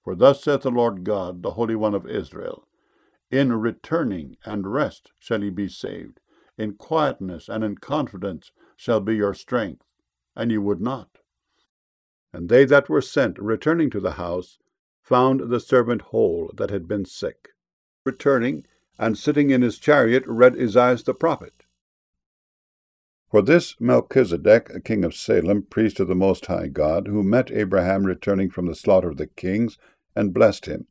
For thus saith the Lord God, the Holy One of Israel, in returning and rest shall ye be saved. In quietness and in confidence shall be your strength. And ye would not. And they that were sent, returning to the house, found the servant whole that had been sick. Returning, and sitting in his chariot, read Esaias the prophet. For this Melchizedek, king of Salem, priest of the Most High God, who met Abraham returning from the slaughter of the kings, and blessed him,